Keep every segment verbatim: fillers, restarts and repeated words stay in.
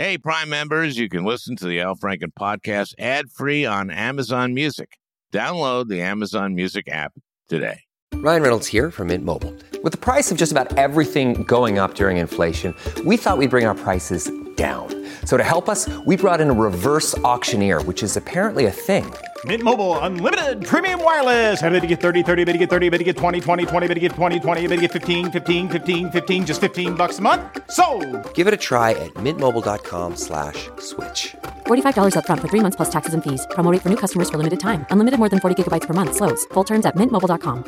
Hey, Prime members, you can listen to the Al Franken podcast ad-free on Amazon Music. Download the Amazon Music app today. Ryan Reynolds here from Mint Mobile. With the price of just about everything going up during inflation, we thought we'd bring our prices down. So to help us, we brought in a reverse auctioneer, which is apparently a thing. Mint Mobile Unlimited Premium Wireless. How to get thirty, thirty, how to get thirty, how to get twenty, twenty, twenty, how to get twenty, twenty, how to get fifteen, fifteen, fifteen, fifteen, just fifteen bucks a month? Sold! Give it a try at mintmobile.com slash switch. forty-five dollars up front for three months plus taxes and fees. Promo rate for new customers for limited time. Unlimited more than forty gigabytes per month. Slows full terms at mint mobile dot com.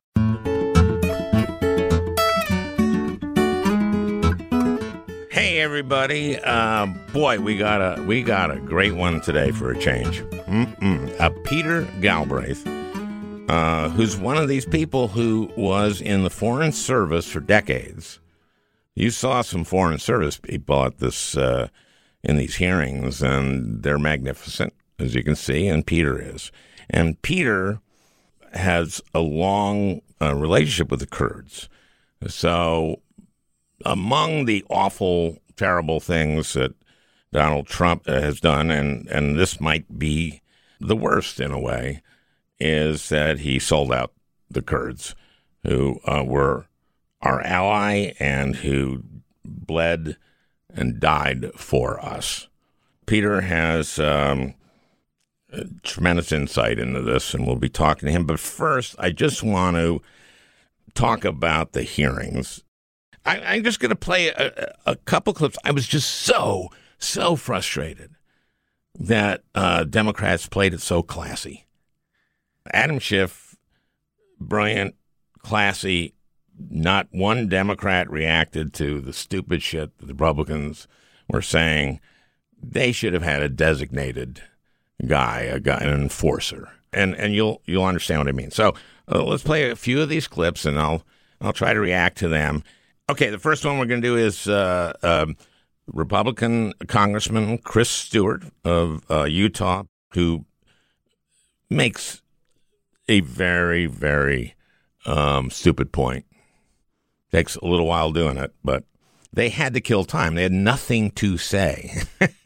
Hey everybody! Uh, boy, we got a we got a great one today for a change. Mm-mm. Uh, Peter Galbraith, uh, who's one of these people who was in the Foreign Service for decades. You saw some Foreign Service people at this uh, in these hearings, and they're magnificent, as you can see. And Peter is, and Peter has a long uh, relationship with the Kurds, so. Among the awful, terrible things that Donald Trump has done, and, and this might be the worst in a way, is that he sold out the Kurds, who uh, were our ally and who bled and died for us. Peter has um, tremendous insight into this, and we'll be talking to him. But first, I just want to talk about the hearings. I, I'm just going to play a, a couple clips. I was just so, so frustrated that uh, Democrats played it so classy. Adam Schiff, brilliant, classy. Not one Democrat reacted to the stupid shit that the Republicans were saying. They should have had a designated guy, a guy, an enforcer, and and you'll you'll understand what I mean. So uh, let's play a few of these clips, and I'll I'll try to react to them. Okay, the first one we're going to do is uh, uh, Republican Congressman Chris Stewart of uh, Utah, who makes a very, very um, stupid point. Takes a little while doing it, but they had to kill time. They had nothing to say.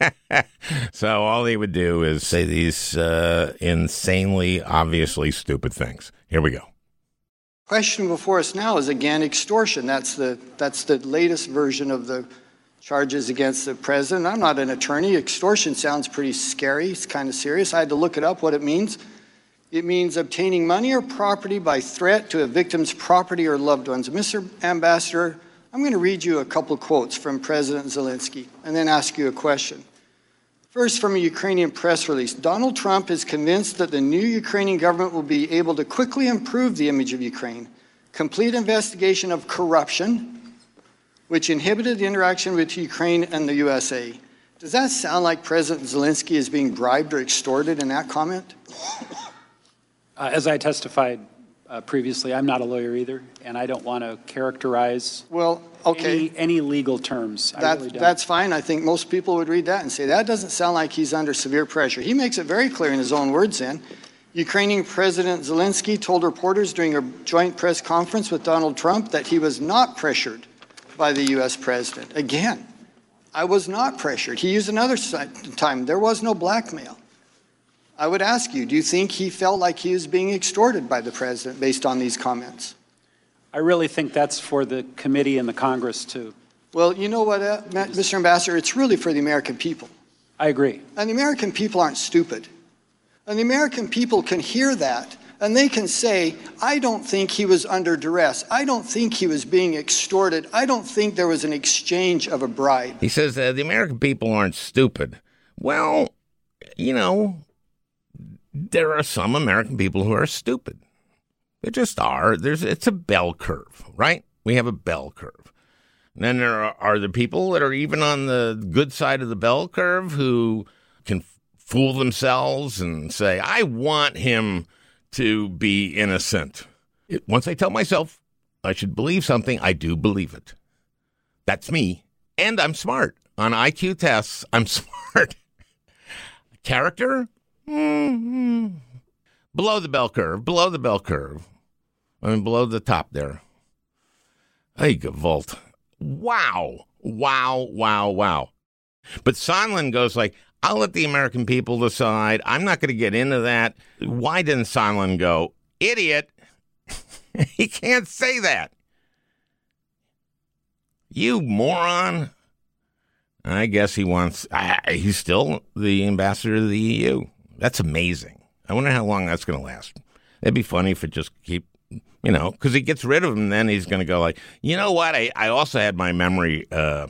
So all they would do is say these uh, insanely, obviously stupid things. Here we go. Question before us now is again extortion. That's the that's the latest version of the charges against the president. I'm not an attorney. Extortion sounds pretty scary. It's kind of serious. I had to look it up what it means. It means obtaining money or property by threat to a victim's property or loved ones. Mister Ambassador, I'm going to read you a couple of quotes from President Zelensky and then ask you a question. First, from a Ukrainian press release, Donald Trump is convinced that the new Ukrainian government will be able to quickly improve the image of Ukraine, complete investigation of corruption, which inhibited the interaction with Ukraine and the U S A. Does that sound like President Zelensky is being bribed or extorted in that comment? Uh, as I testified uh, previously, I'm not a lawyer either, and I don't want to characterize well, okay. any, any legal terms. I that, really don't. That's fine. I think most people would read that and say, that doesn't sound like he's under severe pressure. He makes it very clear in his own words then. Ukrainian President Zelensky told reporters during a joint press conference with Donald Trump that he was not pressured by the U S president. Again, I was not pressured. He used another time. There was no blackmail. I would ask you, do you think he felt like he was being extorted by the president based on these comments? I really think that's for the committee and the Congress to. Well, you know what, uh, Mister Ambassador, it's really for the American people. I agree. And the American people aren't stupid. And the American people can hear that, and they can say, I don't think he was under duress. I don't think he was being extorted. I don't think there was an exchange of a bribe. He says uh, the American people aren't stupid. Well, you know, there are some American people who are stupid. They just are. There's it's a bell curve, right? We have a bell curve. And then there are, are the people that are even on the good side of the bell curve who can fool themselves and say, I want him to be innocent. It, once I tell myself I should believe something, I do believe it. That's me. And I'm smart. On I Q tests, I'm smart. Character? Mm-hmm. Below the bell curve. Below the bell curve. I mean, below the top there. Hey, Gavolt. Wow. Wow, wow, wow. But Sondland goes like, I'll let the American people decide. I'm not going to get into that. Why didn't Sondland go, idiot? He can't say that. You moron. I guess he wants, I, he's still the ambassador to the E U. That's amazing. I wonder how long that's going to last. It'd be funny if it just keep, you know, because he gets rid of him, then he's going to go like, you know what? I, I also had my memory uh,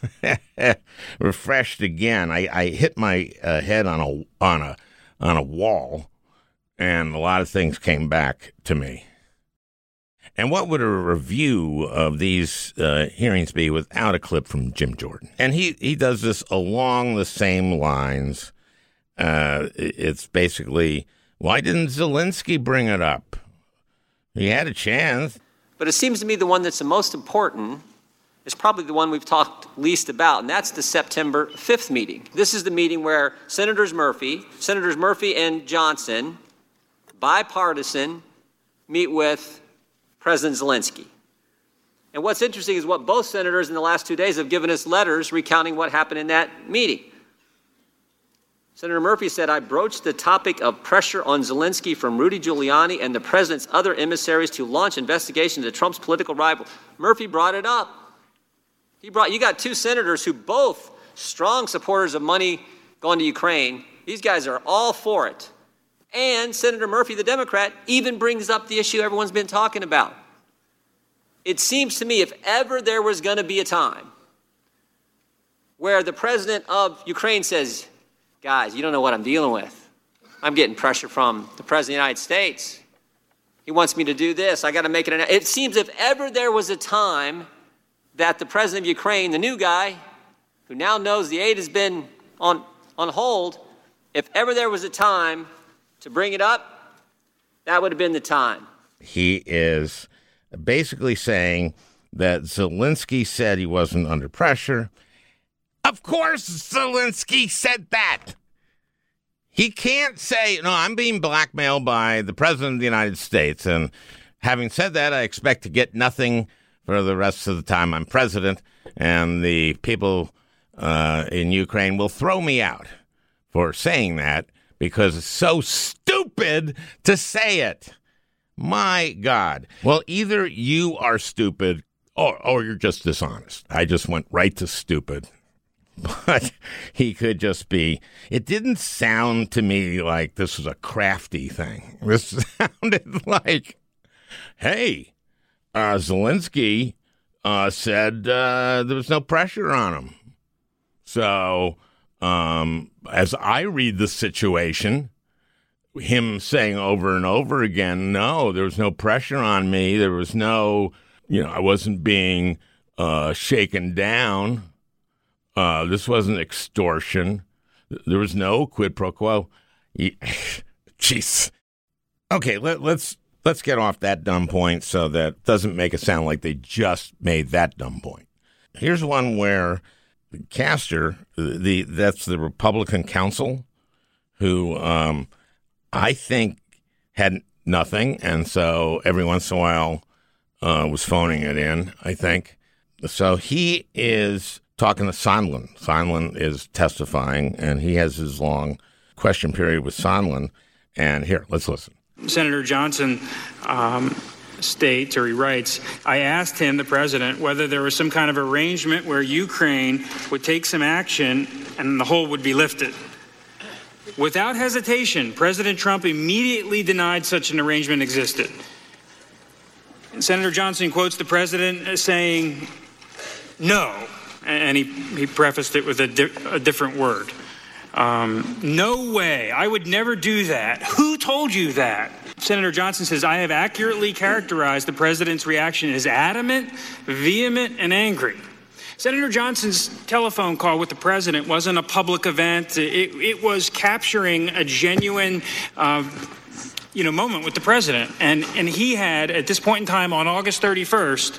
refreshed again. I, I hit my uh, head on a on a on a wall, and a lot of things came back to me. And what would a review of these uh, hearings be without a clip from Jim Jordan? And he, he does this along the same lines. Uh, it's basically, why didn't Zelensky bring it up? He had a chance. But it seems to me the one that's the most important is probably the one we've talked least about, and that's the September fifth meeting. This is the meeting where Senators Murphy, Senators Murphy and Johnson, bipartisan, meet with President Zelensky. And what's interesting is what both senators in the last two days have given us letters recounting what happened in that meeting. Senator Murphy said, I broached the topic of pressure on Zelensky from Rudy Giuliani and the president's other emissaries to launch investigations into Trump's political rival. Murphy brought it up. He brought, you got two senators who both strong supporters of money going to Ukraine. These guys are all for it. And Senator Murphy, the Democrat, even brings up the issue everyone's been talking about. It seems to me if ever there was going to be a time where the president of Ukraine says, guys, you don't know what I'm dealing with. I'm getting pressure from the president of the United States. He wants me to do this. I got to make it. An- it seems if ever there was a time that the president of Ukraine, the new guy, who now knows the aid has been on, on hold, if ever there was a time to bring it up, that would have been the time. He is basically saying that Zelensky said he wasn't under pressure. Of course Zelensky said that. He can't say, no, I'm being blackmailed by the president of the United States. And having said that, I expect to get nothing for the rest of the time I'm president. And the people uh, in Ukraine will throw me out for saying that, because it's so stupid to say it. My God. Well, either you are stupid or, or you're just dishonest. I just went right to stupid. But he could just be. It didn't sound to me like this was a crafty thing. This sounded like, hey, uh, Zelensky uh, said uh, there was no pressure on him. So Um, as I read the situation, him saying over and over again, no, there was no pressure on me. There was no, you know, I wasn't being uh, shaken down. Uh, this wasn't extortion. There was no quid pro quo. Jeez. Okay, let, let's let's get off that dumb point so that it doesn't make it sound like they just made that dumb point. Here's one where Castor, the that's the Republican counsel, who um, I think had nothing, and so every once in a while uh, was phoning it in, I think. So he is talking to Sondland. Sondland is testifying, and he has his long question period with Sondland. And here, let's listen. Senator Johnson um, states, or he writes, I asked him, the president, whether there was some kind of arrangement where Ukraine would take some action and the hold would be lifted. Without hesitation, President Trump immediately denied such an arrangement existed. And Senator Johnson quotes the president as saying, no, and he, he prefaced it with a, di- a different word. Um, no way. I would never do that. Who told you that? Senator Johnson says, I have accurately characterized the president's reaction as adamant, vehement, and angry. Senator Johnson's telephone call with the president wasn't a public event. It, it was capturing a genuine, uh, you know, moment with the president. And, and he had, at this point in time on August thirty-first,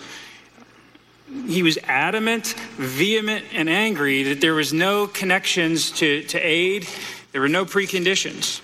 he was adamant, vehement, and angry that there was no connections to, to aid. There were no preconditions.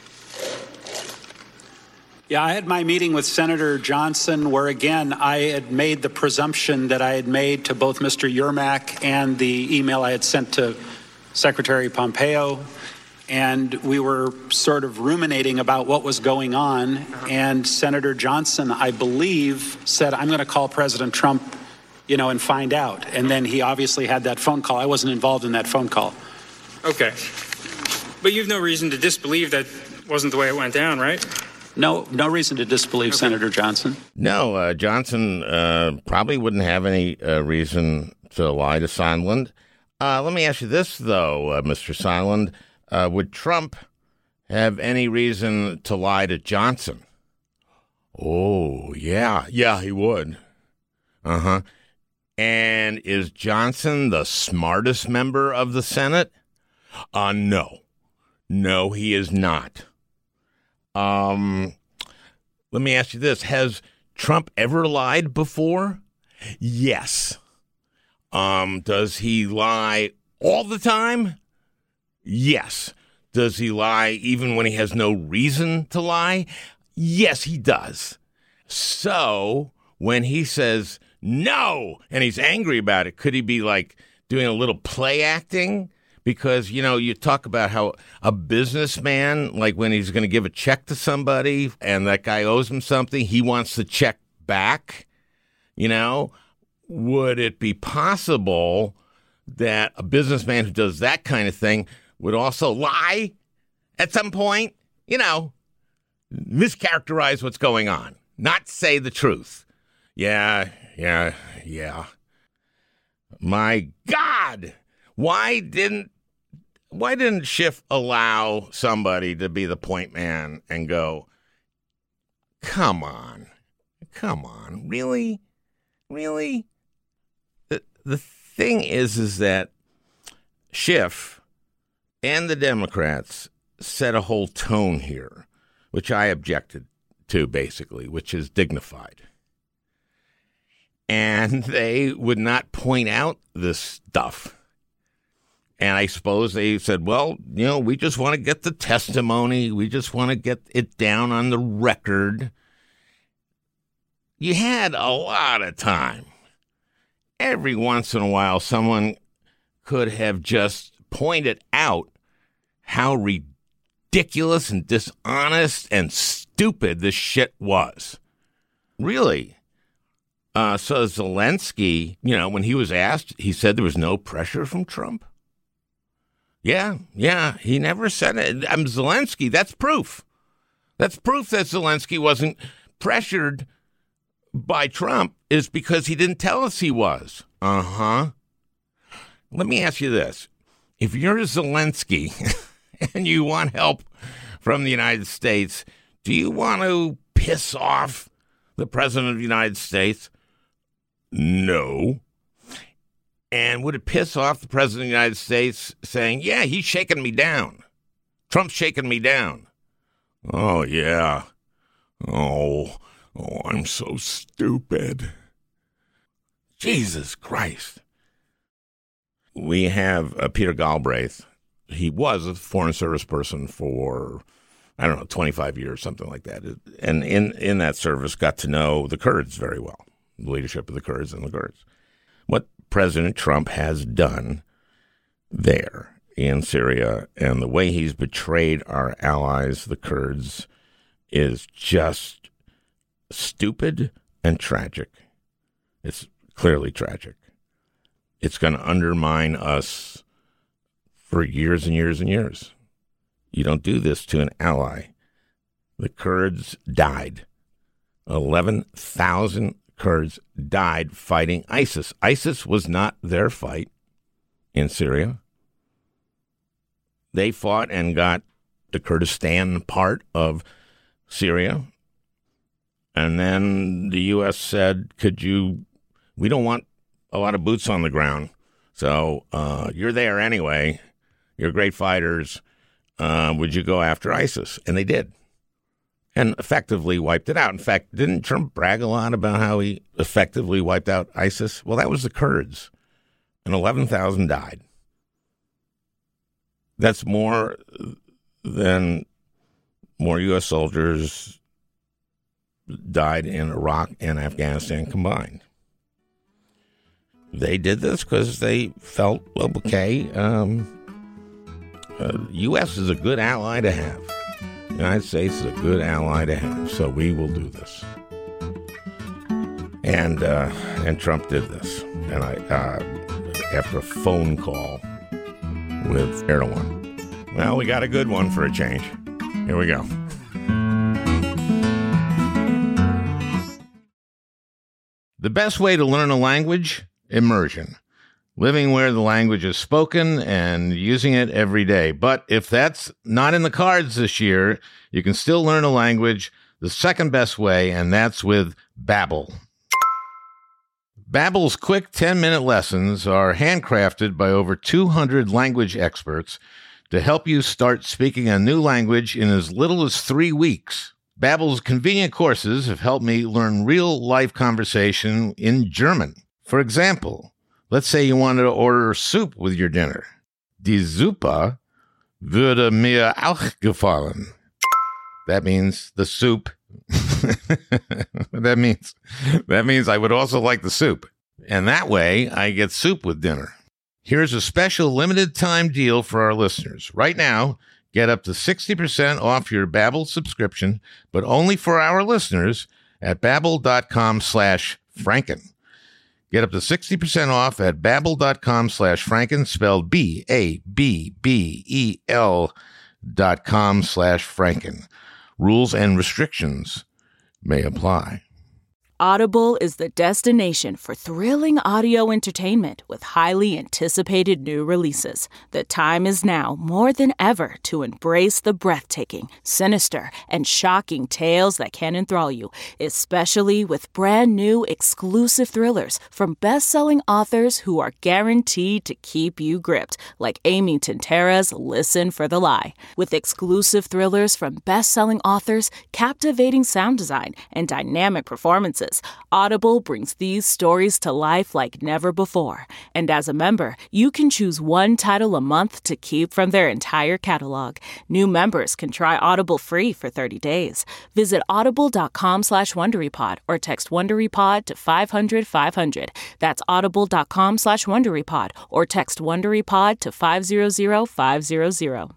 Yeah, I had my meeting with Senator Johnson where, again, I had made the presumption that I had made to both Mister Yermak and the email I had sent to Secretary Pompeo, and we were sort of ruminating about what was going on. And Senator Johnson, I believe, said, I'm going to call President Trump, you know, and find out. And then he obviously had that phone call. I wasn't involved in that phone call. Okay. But you've no reason to disbelieve that wasn't the way it went down, right? No, no reason to disbelieve okay. Senator Johnson. No, uh, Johnson uh, probably wouldn't have any uh, reason to lie to Sondland. Uh, let me ask you this, though, uh, Mister Sondland. Uh, would Trump have any reason to lie to Johnson? Oh, yeah. Yeah, he would. Uh-huh. And is Johnson the smartest member of the Senate? Uh, no. No, he is not. Um, let me ask you this. Has Trump ever lied before? Yes. Um, does he lie all the time? Yes. Does he lie even when he has no reason to lie? Yes, he does. So when he says no and he's angry about it, could he be like doing a little play acting? Because, you know, you talk about how a businessman, like when he's going to give a check to somebody and that guy owes him something, he wants the check back. You know, would it be possible that a businessman who does that kind of thing would also lie at some point? You know, mischaracterize what's going on, not say the truth. Yeah, yeah, yeah. My God. Why didn't why didn't Schiff allow somebody to be the point man and go, come on, come on, really, really? The the thing is, is that Schiff and the Democrats set a whole tone here, which I objected to, basically, which is dignified. And they would not point out this stuff. And I suppose they said, well, you know, we just want to get the testimony. We just want to get it down on the record. You had a lot of time. Every once in a while, someone could have just pointed out how ridiculous and dishonest and stupid this shit was. Really. Uh, so Zelensky, you know, when he was asked, he said there was no pressure from Trump. Yeah, yeah, he never said it. I'm Zelensky, that's proof. That's proof that Zelensky wasn't pressured by Trump is because he didn't tell us he was. Uh-huh. Let me ask you this. If you're Zelensky and you want help from the United States, do you want to piss off the President of the United States? No. And would it piss off the President of the United States saying, yeah, he's shaking me down. Trump's shaking me down. Oh, yeah. Oh, oh, I'm so stupid. Jesus Christ. We have uh, Peter Galbraith. He was a Foreign Service person for, I don't know, twenty-five years, something like that. And in, in that service, got to know the Kurds very well, the leadership of the Kurds and the Kurds. What President Trump has done there in Syria and the way he's betrayed our allies, the Kurds, is just stupid and tragic. It's clearly tragic. It's going to undermine us for years and years and years. You don't do this to an ally. The Kurds died. eleven thousand Kurds died fighting ISIS. ISIS was not their fight in Syria. They fought and got the Kurdistan part of Syria. And then the U S said, could you, we don't want a lot of boots on the ground. So uh, you're there anyway. You're great fighters. Uh, would you go after ISIS? And they did. And effectively wiped it out. In fact, didn't Trump brag a lot about how he effectively wiped out ISIS? Well, that was the Kurds. And eleven thousand died. That's more than more U S soldiers died in Iraq and Afghanistan combined. They did this because they felt, well, okay, um, uh, U S is a good ally to have. The United States is a good ally to have. So we will do this. And uh, and Trump did this. And I uh, after a phone call with Erdogan. Well, we got a good one for a change. Here we go. The best way to learn a language? Immersion. Living where the language is spoken and using it every day. But if that's not in the cards this year, you can still learn a language the second best way, and that's with Babbel. Babbel's quick ten-minute lessons are handcrafted by over two hundred language experts to help you start speaking a new language in as little as three weeks. Babbel's convenient courses have helped me learn real-life conversation in German. For example, let's say you wanted to order soup with your dinner. Die Suppe würde mir auch gefallen. That means the soup. that means that means I would also like the soup. And that way, I get soup with dinner. Here's a special limited-time deal for our listeners. Right now, get up to sixty percent off your Babbel subscription, but only for our listeners at babbel.com slash franken. Get up to sixty percent off at babbel.com slash franken, spelled B A B B E L dot com slash franken. Rules and restrictions may apply. Audible is the destination for thrilling audio entertainment with highly anticipated new releases. The time is now more than ever to embrace the breathtaking, sinister, and shocking tales that can enthrall you, especially with brand new exclusive thrillers from best-selling authors who are guaranteed to keep you gripped, like Amy Tintera's Listen for the Lie. With exclusive thrillers from best-selling authors, captivating sound design, and dynamic performances, Audible brings these stories to life like never before. And as a member, you can choose one title a month to keep from their entire catalog. New members can try Audible free for thirty days. Visit audible.com slash WonderyPod or text WonderyPod to five hundred five hundred. That's audible.com slash WonderyPod or text WonderyPod to five hundred five hundred.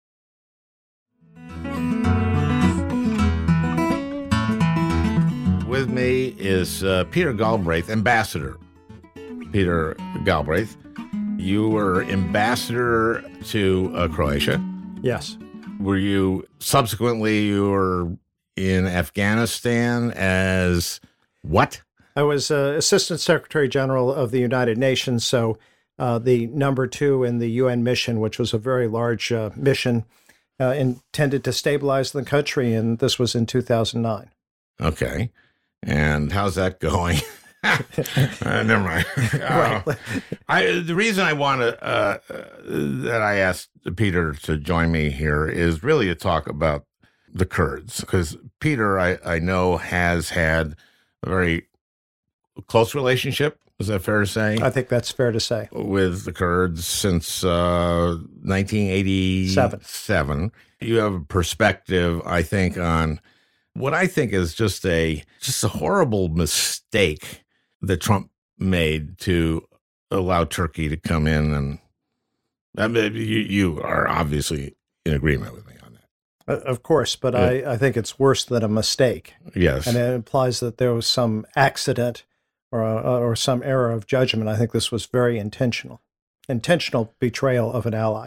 With me is uh, Peter Galbraith, Ambassador Peter Galbraith. You were ambassador to uh, Croatia. Yes. Were you subsequently you were in Afghanistan as what? I was uh, Assistant Secretary General of the United Nations, so uh, the number two in the U N mission, which was a very large uh, mission uh, intended to stabilize the country, and this was in two thousand nine. Okay. And how's that going? uh, never mind. Uh, I, the reason I want to, uh, uh, that I asked Peter to join me here is really to talk about the Kurds. Because Peter, I, I know, has had a very close relationship. Is that fair to say? I think that's fair to say. With the Kurds since uh, nineteen eighty-seven. Seven. You have a perspective, I think, on what I think is just a just a horrible mistake that Trump made to allow Turkey to come in, and I mean, you, you are obviously in agreement with me on that. Uh, of course, but yeah. I, I think it's worse than a mistake. Yes, and it implies that there was some accident or a, or some error of judgment. I think this was very intentional, intentional betrayal of an ally.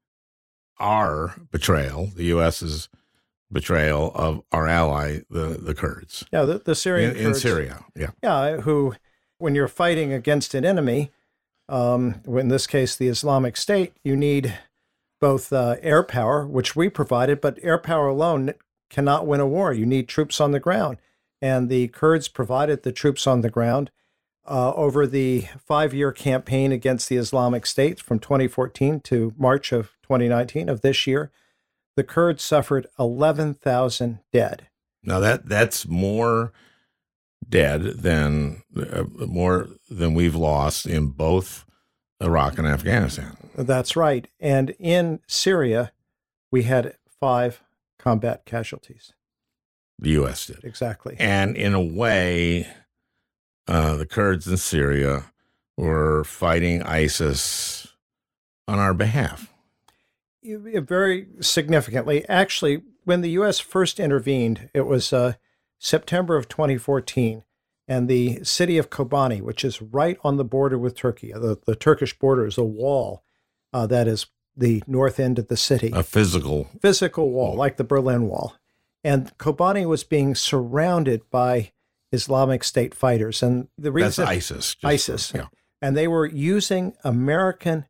Our betrayal, the U S's betrayal of our ally, the, the Kurds. Yeah, the, the Syrian in, Kurds. In Syria, yeah. Yeah, who, when you're fighting against an enemy, um, in this case, the Islamic State, you need both uh, air power, which we provided, but air power alone cannot win a war. You need troops on the ground. And the Kurds provided the troops on the ground uh, over the five-year campaign against the Islamic State from twenty fourteen to March of twenty nineteen of this year. The Kurds suffered eleven thousand dead. Now that that's more dead than uh, more than we've lost in both Iraq and Afghanistan. That's right. And in Syria, we had five combat casualties. The U S did. Exactly. And in a way, uh, the Kurds in Syria were fighting ISIS on our behalf. Very significantly. Actually, when the U S first intervened, it was uh, September of twenty fourteen, and the city of Kobani, which is right on the border with Turkey, the, the Turkish border is a wall uh, that is the north end of the city. A physical. Physical wall, like the Berlin Wall. And Kobani was being surrounded by Islamic State fighters. And the reason That's ISIS. just ISIS. for- yeah. And they were using American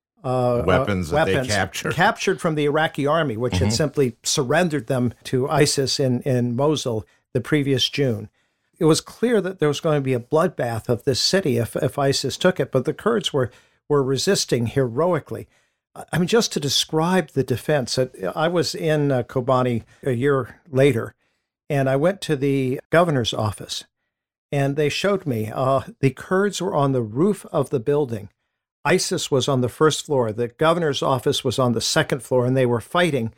uh, Weapons uh, that they weapons captured. captured from the Iraqi army, which Mhm. had simply surrendered them to ISIS in, in Mosul the previous June. It was clear that there was going to be a bloodbath of this city if, if ISIS took it, but the Kurds were, were resisting heroically. I mean, just to describe the defense, I was in uh, Kobani a year later, and I went to the governor's office, and they showed me uh, the Kurds were on the roof of the building. ISIS was on the first floor. The governor's office was on the second floor, and they were fighting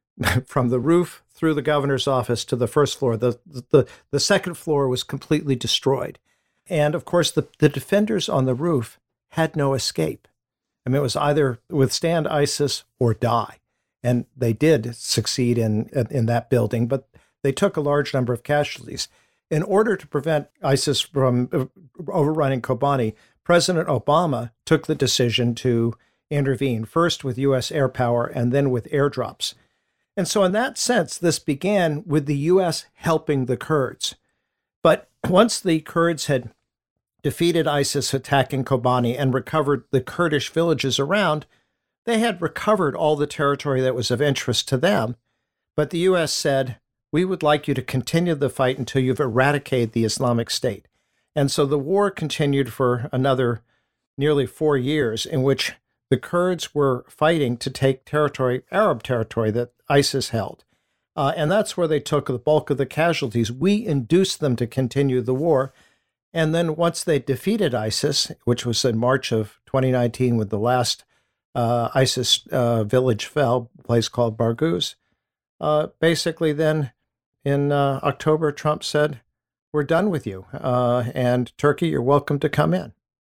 from the roof through the governor's office to the first floor. The, the, the second floor was completely destroyed. And of course, the, the defenders on the roof had no escape. I mean, it was either withstand ISIS or die. And they did succeed in, in that building, but they took a large number of casualties. In order to prevent ISIS from overrunning Kobani, President Obama took the decision to intervene, first with U S air power and then with airdrops. And so in that sense, this began with the U S helping the Kurds. But once the Kurds had defeated ISIS attacking Kobani and recovered the Kurdish villages around, they had recovered all the territory that was of interest to them. But the U S said, we would like you to continue the fight until you've eradicated the Islamic State. And so the war continued for another nearly four years in which the Kurds were fighting to take territory, Arab territory that ISIS held. Uh, and that's where they took the bulk of the casualties. We induced them to continue the war. And then once they defeated ISIS, which was in March of twenty nineteen when the last uh, ISIS uh, village fell, a place called Barghuz, uh, basically then in uh, October, Trump said, we're done with you. Uh, and Turkey, you're welcome to come in.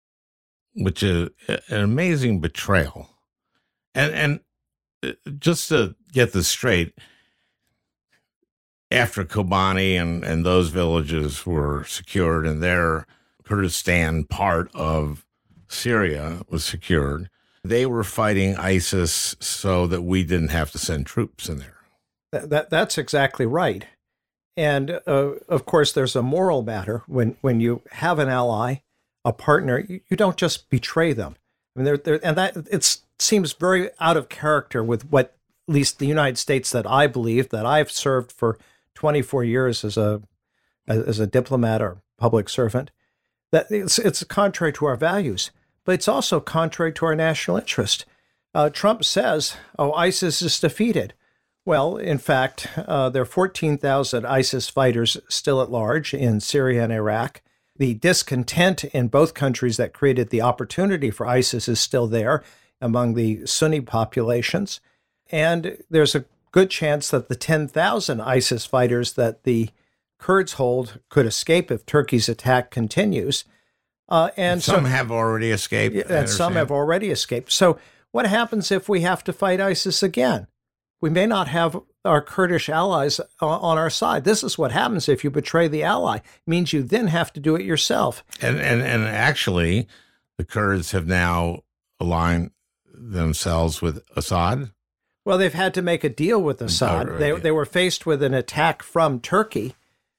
Which is an amazing betrayal. And and just to get this straight, after Kobani and, and those villages were secured and their Kurdistan part of Syria was secured, they were fighting ISIS so that we didn't have to send troops in there. That, that That's exactly right. And uh, of course, there's a moral matter. When, when you have an ally, a partner, you, you don't just betray them. I mean, they're, they're, and that it seems very out of character with what, at least the United States that I believe, that I've served for twenty-four years as a as a diplomat or public servant, that it's it's contrary to our values, but it's also contrary to our national interest. Uh, Trump says, "Oh, ISIS is defeated." Well, in fact, uh, there are fourteen thousand ISIS fighters still at large in Syria and Iraq. The discontent in both countries that created the opportunity for ISIS is still there among the Sunni populations. And there's a good chance that the ten thousand ISIS fighters that the Kurds hold could escape if Turkey's attack continues. Uh, and some so, have already escaped. And some have already escaped. So what happens if we have to fight ISIS again? We may not have our Kurdish allies on our side. This is what happens if you betray the ally. It means you then have to do it yourself. And and and actually, the Kurds have now aligned themselves with Assad. Well, they've had to make a deal with Assad. Oh, right, they yeah. they were faced with an attack from Turkey,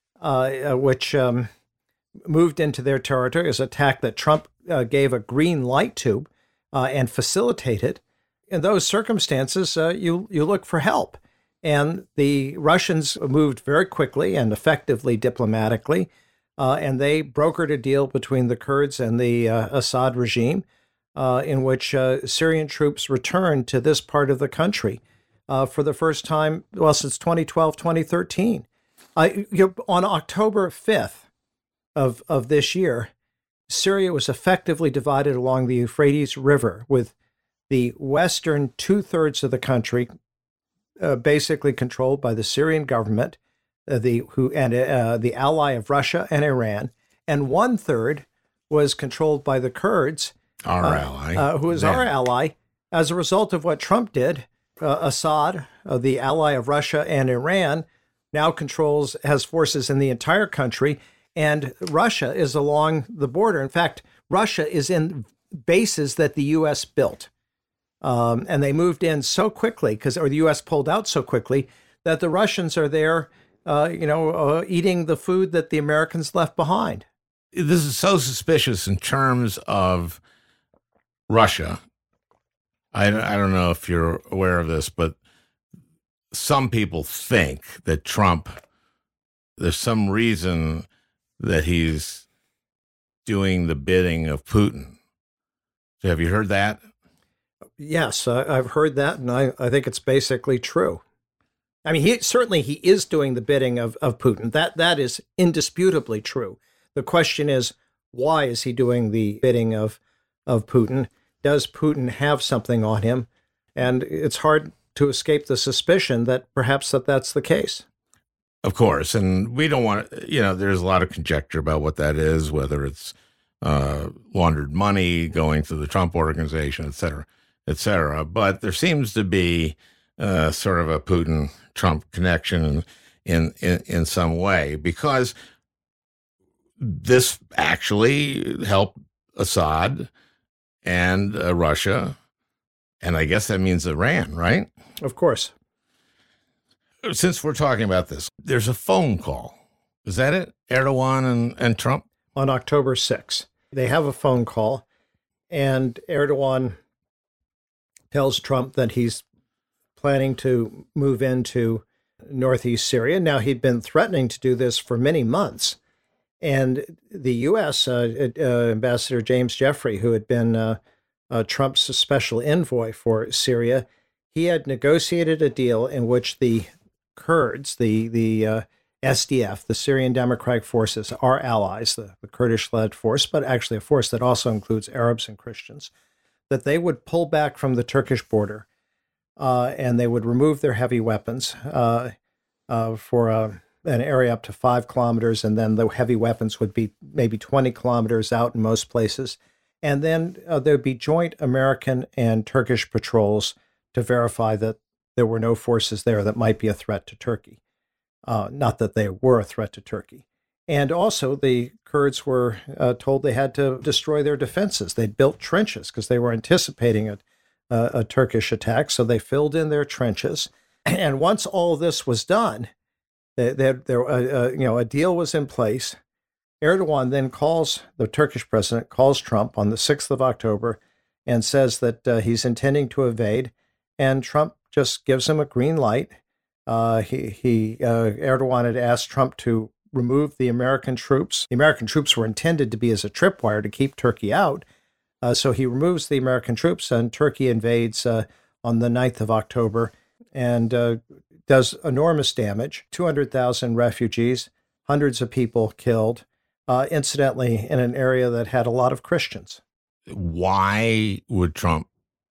uh, which um, moved into their territory. It was an attack that Trump uh, gave a green light to uh, and facilitated. In those circumstances, uh, you you look for help. And the Russians moved very quickly and effectively diplomatically, uh, and they brokered a deal between the Kurds and the uh, Assad regime uh, in which uh, Syrian troops returned to this part of the country uh, for the first time, well, since twenty twelve, twenty thirteen. Uh, you know, on October fifth of, of this year, Syria was effectively divided along the Euphrates River, with the western two-thirds of the country Uh, basically controlled by the Syrian government, uh, the who and uh, the ally of Russia and Iran, and one third was controlled by the Kurds, Our uh, ally, uh, who is Them. our ally. As a result of what Trump did, uh, Assad, uh, the ally of Russia and Iran, now controls, has forces in the entire country, and Russia is along the border. In fact, Russia is in bases that the U S built. Um, and they moved in so quickly, because or the U S pulled out so quickly, that the Russians are there, uh, you know, uh, eating the food that the Americans left behind. This is so suspicious in terms of Russia. I, I don't know if you're aware of this, but some people think that Trump, there's some reason that he's doing the bidding of Putin. Have you heard that? Yes, uh, I've heard that, and I, I think it's basically true. I mean, he certainly he is doing the bidding of, of Putin. That that is indisputably true. The question is, why is he doing the bidding of of Putin? Does Putin have something on him? And it's hard to escape the suspicion that perhaps that that's the case. Of course, and we don't want to, you know, there's a lot of conjecture about what that is, whether it's uh, laundered money going to the Trump organization, et cetera, et cetera. But there seems to be uh, sort of a Putin-Trump connection in, in, in some way, because this actually helped Assad and uh, Russia, and I guess that means Iran, right? Of course. Since we're talking about this, there's a phone call. Is that it? Erdogan and, and Trump? On October sixth. They have a phone call, and Erdogan tells Trump that he's planning to move into northeast Syria. Now, he'd been threatening to do this for many months. And the U S Uh, uh, Ambassador James Jeffrey, who had been uh, uh, Trump's special envoy for Syria, he had negotiated a deal in which the Kurds, the the uh, S D F, the Syrian Democratic Forces, our allies, the, the Kurdish-led force, but actually a force that also includes Arabs and Christians, that they would pull back from the Turkish border uh, and they would remove their heavy weapons uh, uh, for a an area up to five kilometers, and then the heavy weapons would be maybe twenty kilometers out in most places. And then uh, there would be joint American and Turkish patrols to verify that there were no forces there that might be a threat to Turkey. Uh, not that they were a threat to Turkey. And also the Kurds were uh, told they had to destroy their defenses. They'd built trenches because they were anticipating a, a, a Turkish attack, so they filled in their trenches. And once all this was done, There, there, uh, uh, you know, a deal was in place. Erdogan then calls, the Turkish president calls Trump on the sixth of October and says that uh, he's intending to invade, and Trump just gives him a green light. Uh, he, he uh, Erdogan had asked Trump to remove the American troops. The American troops were intended to be as a tripwire to keep Turkey out. Uh, so he removes the American troops, and Turkey invades uh, on the ninth of October. And uh, does enormous damage, two hundred thousand refugees, hundreds of people killed, uh, incidentally, in an area that had a lot of Christians. Why would Trump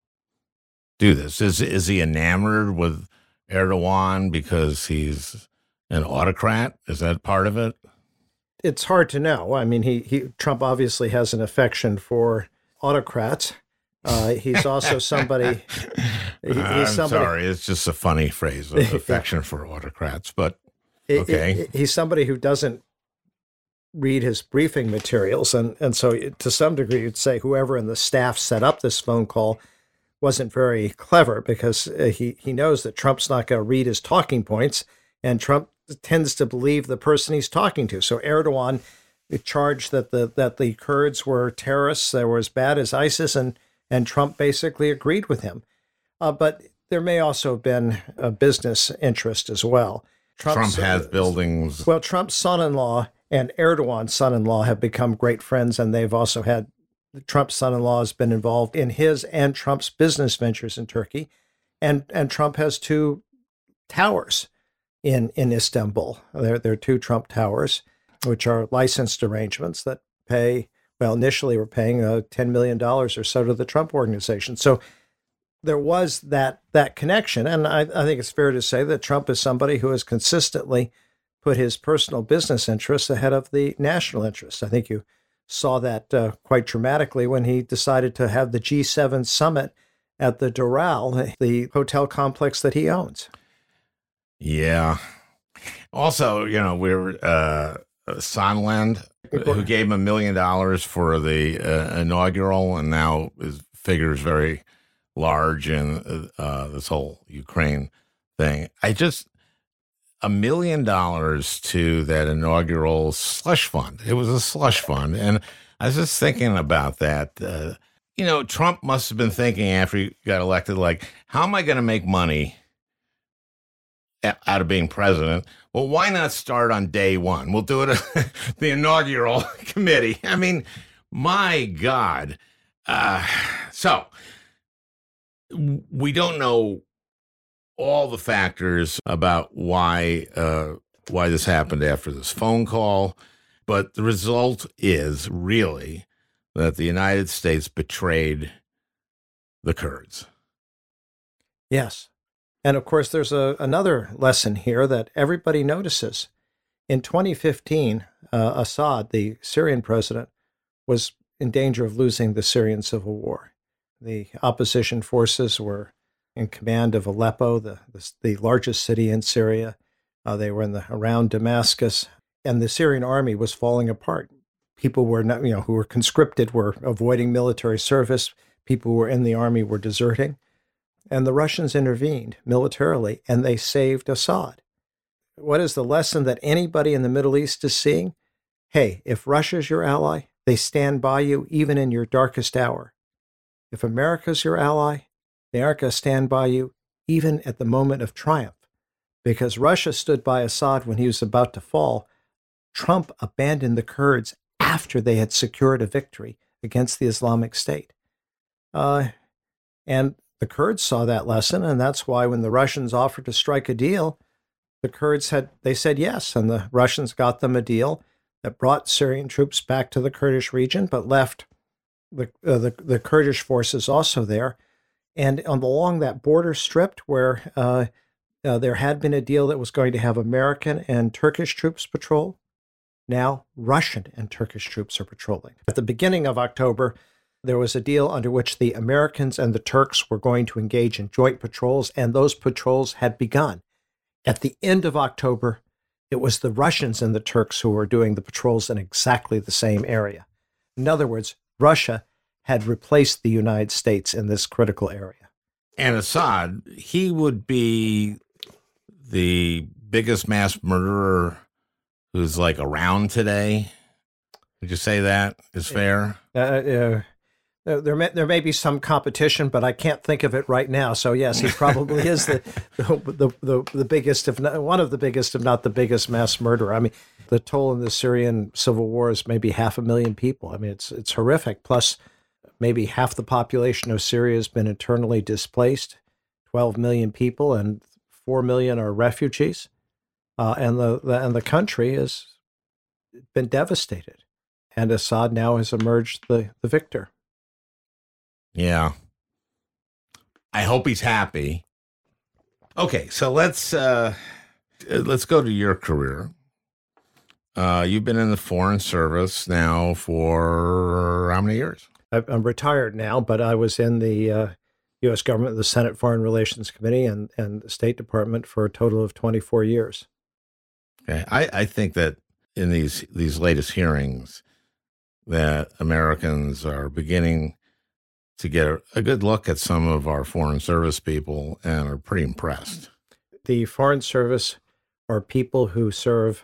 do this? Is, is he enamored with Erdogan because he's an autocrat? Is that part of it? It's hard to know. I mean, he, he Trump obviously has an affection for autocrats. Uh, he's also somebody. He, he's I'm somebody, sorry, it's just a funny phrase, of affection for autocrats. But okay, he, he, he's somebody who doesn't read his briefing materials, and and so to some degree, you'd say whoever in the staff set up this phone call wasn't very clever, because he he knows that Trump's not going to read his talking points, and Trump tends to believe the person he's talking to. So Erdogan charged that the that the Kurds were terrorists, they were as bad as ISIS, and and Trump basically agreed with him. Uh, but there may also have been a business interest as well. Trump's, Trump has buildings. Well, Trump's son-in-law and Erdogan's son-in-law have become great friends, and they've also had, Trump's son-in-law has been involved in his and Trump's business ventures in Turkey. And and Trump has two towers in, in Istanbul. There, there are two Trump towers, which are licensed arrangements that pay, well, initially were paying uh, ten million dollars or so to the Trump organization. So there was that that connection. And I, I think it's fair to say that Trump is somebody who has consistently put his personal business interests ahead of the national interests. I think you saw that uh, quite dramatically when he decided to have the G seven summit at the Doral, the hotel complex that he owns. Yeah. Also, you know, we're uh, Sondland, who gave him a million dollars for the uh, inaugural, and now his figures very large in uh, this whole Ukraine thing. I just a million dollars to that inaugural slush fund. It was a slush fund, and I was just thinking about that. Uh, you know, Trump must have been thinking after he got elected, like, how am I going to make money out of being president? Well, why not start on day one? We'll do it at the inaugural committee. I mean, my God. Uh, so we don't know all the factors about why uh, why this happened after this phone call, but the result is really that the United States betrayed the Kurds. Yes. And of course, there's a, another lesson here that everybody notices. In twenty fifteen, uh, Assad, the Syrian president, was in danger of losing the Syrian civil war. The opposition forces were in command of Aleppo, the, the, the largest city in Syria. Uh, they were in the around Damascus, and the Syrian army was falling apart. People were not, you know, who were conscripted were avoiding military service. People who were in the army were deserting. And the Russians intervened militarily, and they saved Assad. What is the lesson that anybody in the Middle East is seeing? Hey, if Russia's your ally, they stand by you even in your darkest hour. If America's your ally, America stand by you even at the moment of triumph. Because Russia stood by Assad when he was about to fall, Trump abandoned the Kurds after they had secured a victory against the Islamic State. Uh, and the Kurds saw that lesson, and that's why when the Russians offered to strike a deal, the Kurds had, they said yes, and the Russians got them a deal that brought Syrian troops back to the Kurdish region, but left the uh, the, the Kurdish forces also there. And on along that border strip where uh, uh, there had been a deal that was going to have American and Turkish troops patrol, now Russian and Turkish troops are patrolling. At the beginning of October, there was a deal under which the Americans and the Turks were going to engage in joint patrols, and those patrols had begun. At the end of October, it was the Russians and the Turks who were doing the patrols in exactly the same area. In other words, Russia had replaced the United States in this critical area. And Assad, he would be the biggest mass murderer who's like around today. Would you say that is fair? Uh, uh, There may, there may be some competition, but I can't think of it right now. So yes, he probably is the, the the the biggest, if not one of the biggest, if not the biggest mass murderer. I mean, the toll in the Syrian civil war is maybe half a million people. I mean, it's it's horrific. Plus, maybe half the population of Syria has been internally displaced, twelve million people, and four million are refugees, uh, and the, the and the country has been devastated. And Assad now has emerged the the victor. Yeah. I hope he's happy. Okay, so let's uh, let's go to your career. Uh, you've been in the Foreign Service now for how many years? I'm retired now, but I was in the uh, U S government, the Senate Foreign Relations Committee, and, and the State Department for a total of twenty-four years. Okay, I, I think that in these these latest hearings, that Americans are beginning to get a, a good look at some of our Foreign Service people and are pretty impressed. The Foreign Service are people who serve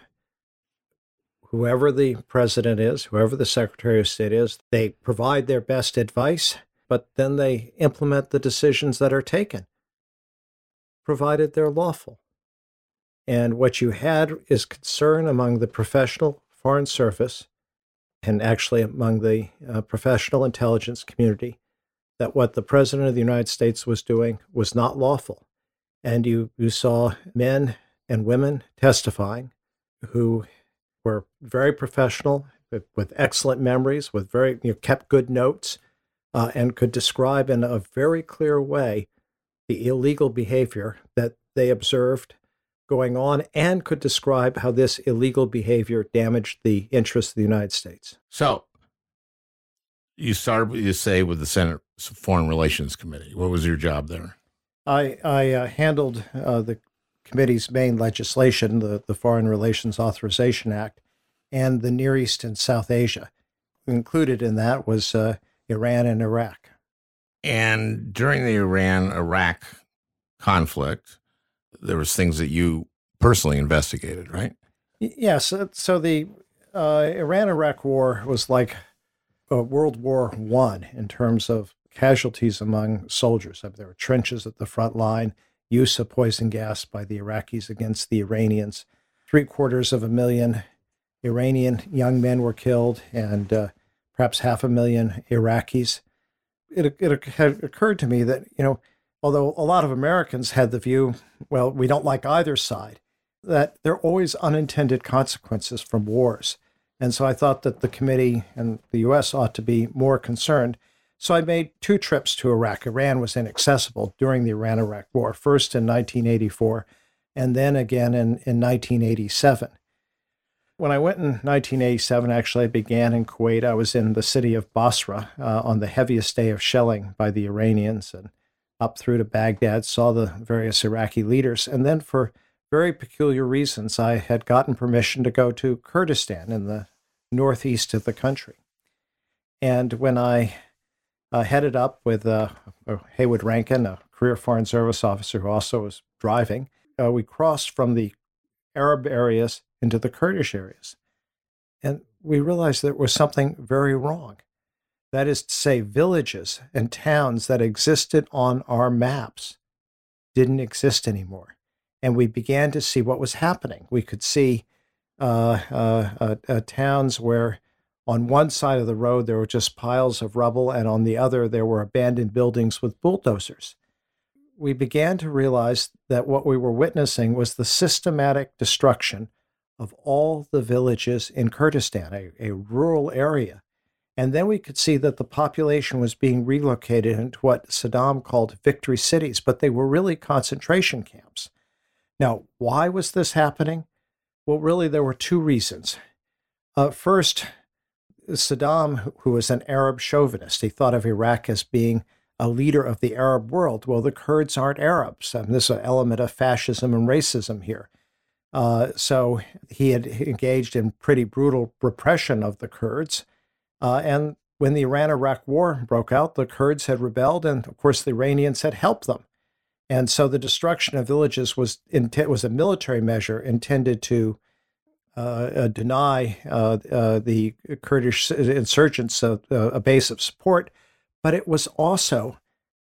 whoever the president is, whoever the Secretary of State is. They provide their best advice, but then they implement the decisions that are taken, provided they're lawful. And what you had is concern among the professional Foreign Service and actually among the uh, professional intelligence community that what the President of the United States was doing was not lawful. And you, you saw men and women testifying who were very professional, with, with excellent memories, with very, you know, kept good notes, uh, and could describe in a very clear way the illegal behavior that they observed going on, and could describe how this illegal behavior damaged the interests of the United States. So You started, you say, with the Senate Foreign Relations Committee. What was your job there? I, I uh, handled uh, the committee's main legislation, the, the Foreign Relations Authorization Act, and the Near East and South Asia. Included in that was uh, Iran and Iraq. And during the Iran-Iraq conflict, there was things that you personally investigated, right? Yes. So, so the uh, Iran-Iraq war was like uh, World War One in terms of casualties among soldiers. I mean, there were trenches at the front line, use of poison gas by the Iraqis against the Iranians. Three quarters of a million Iranian young men were killed, and uh, perhaps half a million Iraqis. It, it had occurred to me that, you know, although a lot of Americans had the view, well, we don't like either side, that there are always unintended consequences from wars. And so I thought that the committee and the U S ought to be more concerned. So I made two trips to Iraq. Iran was inaccessible during the Iran-Iraq war, first in nineteen eighty-four, and then again in, in nineteen eighty-seven. When I went in nineteen eighty-seven, actually, I began in Kuwait. I was in the city of Basra uh, on the heaviest day of shelling by the Iranians, and up through to Baghdad, saw the various Iraqi leaders. And then for very peculiar reasons, I had gotten permission to go to Kurdistan in the northeast of the country. And when I uh, headed up with uh, Haywood Rankin, a career Foreign Service officer who also was driving, uh, we crossed from the Arab areas into the Kurdish areas. And we realized there was something very wrong. That is to say, villages and towns that existed on our maps didn't exist anymore. And we began to see what was happening. We could see uh, uh, uh, uh, towns where on one side of the road there were just piles of rubble, and on the other there were abandoned buildings with bulldozers. We began to realize that what we were witnessing was the systematic destruction of all the villages in Kurdistan, a, a rural area. And then we could see that the population was being relocated into what Saddam called victory cities, but they were really concentration camps. Now, why was this happening? Well, really, there were two reasons. Uh, first, Saddam, who was an Arab chauvinist, he thought of Iraq as being a leader of the Arab world. Well, the Kurds aren't Arabs. I mean, there's an element of fascism and racism here. Uh, so he had engaged in pretty brutal repression of the Kurds. Uh, and when the Iran-Iraq war broke out, the Kurds had rebelled, and of course the Iranians had helped them. And so the destruction of villages was int- was a military measure intended to uh, uh, deny uh, uh, the Kurdish insurgents a, a base of support, but it was also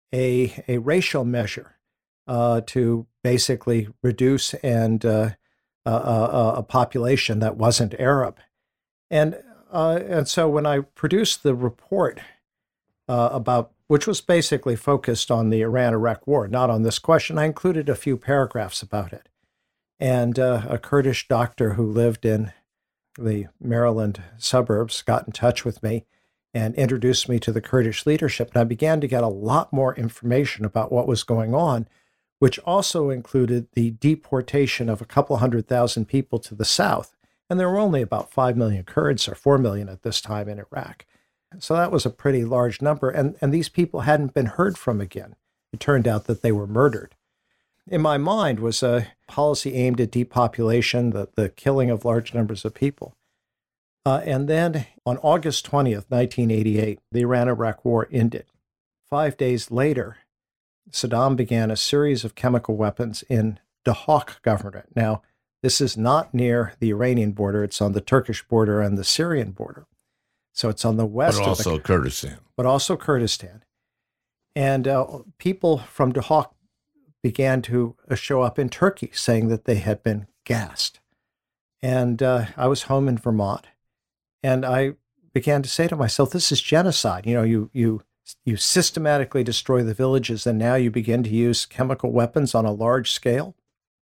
a, a racial measure uh, to basically reduce and uh, uh, uh, a population that wasn't Arab. And uh, and so when I produced the report uh, about, which was basically focused on the Iran-Iraq war, not on this question, I included a few paragraphs about it. And uh, a Kurdish doctor who lived in the Maryland suburbs got in touch with me and introduced me to the Kurdish leadership. And I began to get a lot more information about what was going on, which also included the deportation of a couple hundred thousand people to the south. And there were only about five million Kurds, or four million at this time in Iraq. So that was a pretty large number. And, and these people hadn't been heard from again. It turned out that they were murdered. In my mind was a policy aimed at depopulation, the, the killing of large numbers of people. Uh, and then on August twentieth, nineteen eighty-eight, the Iran-Iraq war ended. Five days later, Saddam began a series of chemical weapons in Duhok governorate. Now, this is not near the Iranian border. It's on the Turkish border and the Syrian border. So it's on the west but also of the, Kurdistan. But also Kurdistan. And uh, people from Duhok began to show up in Turkey saying that they had been gassed. And uh, I was home in Vermont, and I began to say to myself, this is genocide. You know, you you you systematically destroy the villages, and now you begin to use chemical weapons on a large scale.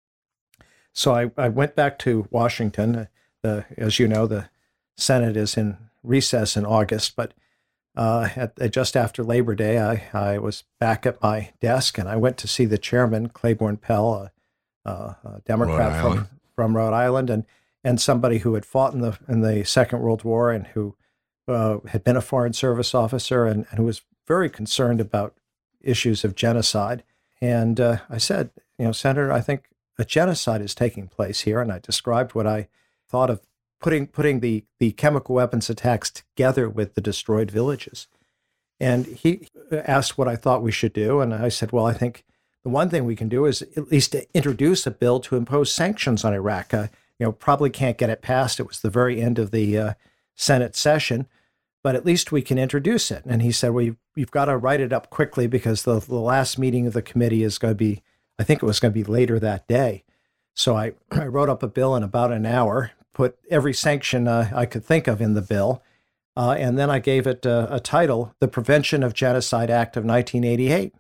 So I, I went back to Washington. The, as you know, the Senate is in recess in August, but uh, at, just after Labor Day, I, I was back at my desk, and I went to see the chairman, Claiborne Pell, a, a Democrat Rhode from, from Rhode Island, and and somebody who had fought in the in the Second World War and who uh, had been a Foreign Service officer and, and who was very concerned about issues of genocide. And uh, I said, you know, Senator, I think a genocide is taking place here. And I described what I thought of putting putting the, the chemical weapons attacks together with the destroyed villages. And he asked what I thought we should do. And I said, well, I think the one thing we can do is at least to introduce a bill to impose sanctions on Iraq. Uh, you know, probably can't get it passed. It was the very end of the uh, Senate session, but at least we can introduce it. And he said, well, you've, you've got to write it up quickly because the, the last meeting of the committee is going to be, I think it was going to be later that day. So I, I wrote up a bill in about an hour, put every sanction uh, I could think of in the bill, uh, and then I gave it uh, a title, The Prevention of Genocide Act of nineteen eighty-eight.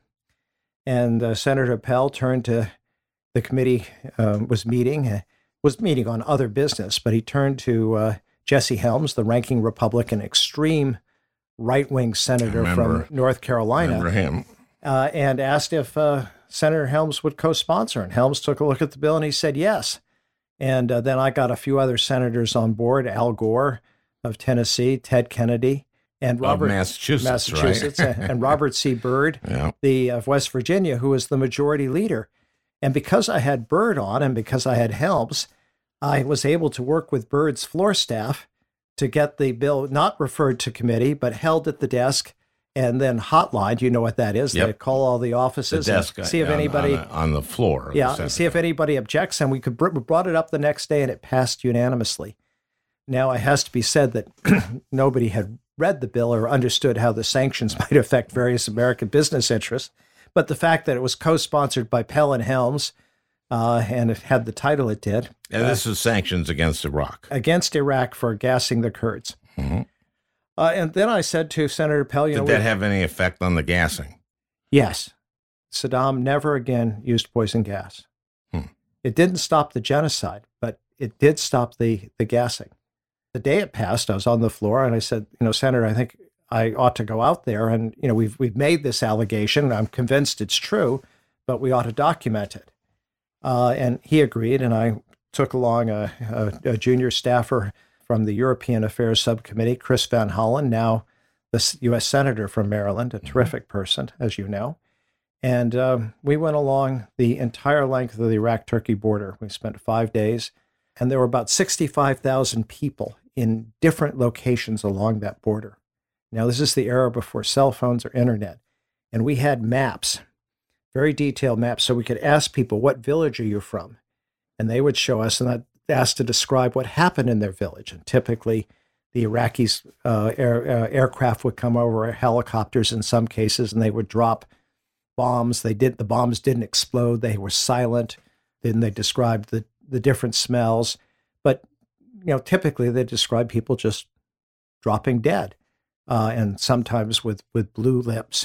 And uh, Senator Pell turned to the committee, uh, was meeting, uh, was meeting on other business, but he turned to uh, Jesse Helms, the ranking Republican, extreme right-wing senator remember, from North Carolina, remember him. Uh, and asked if uh, Senator Helms would co-sponsor. And Helms took a look at the bill and he said yes. And uh, then I got a few other senators on board, Al Gore of Tennessee, Ted Kennedy, and Robert of Massachusetts, Massachusetts right? and Robert C. Byrd, yeah. the of West Virginia, who was the majority leader. And because I had Byrd on and because I had Helms, I was able to work with Byrd's floor staff to get the bill not referred to committee, but held at the desk and then hotlined. You know what that is? Yep. They call all the offices the desk and see if on, anybody on, on the floor. Yeah, the see if anybody objects. And we could we brought it up the next day and it passed unanimously. Now, it has to be said that nobody had read the bill or understood how the sanctions might affect various American business interests. But the fact that it was co-sponsored by Pell and Helms uh, and it had the title it did. And this uh, is sanctions against Iraq. Against Iraq for gassing the Kurds. Mm-hmm. Uh, and then I said to Senator Pell, you Did know, that we, have any effect on the gassing? Yes. Saddam never again used poison gas. Hmm. It didn't stop the genocide, but it did stop the, the gassing. The day it passed, I was on the floor and I said, you know, Senator, I think I ought to go out there and, you know, we've we've made this allegation. I'm convinced it's true, but we ought to document it. Uh, and he agreed, and I took along a, a, a junior staffer from the European Affairs Subcommittee, Chris Van Hollen, now the U S Senator from Maryland, a terrific person, as you know. And um, we went along the entire length of the Iraq-Turkey border. We spent five days, and there were about sixty-five thousand people in different locations along that border. Now, this is the era before cell phones or internet, and we had maps, very detailed maps, so we could ask people, what village are you from? And they would show us, and I'd ask to describe what happened in their village. And typically, the Iraqis' uh, air, uh, aircraft would come over, helicopters in some cases, and they would drop bombs. They did the bombs didn't explode; they were silent. Then they described the the different smells, but you know, typically they describe people just dropping dead, uh, and sometimes with with blue lips.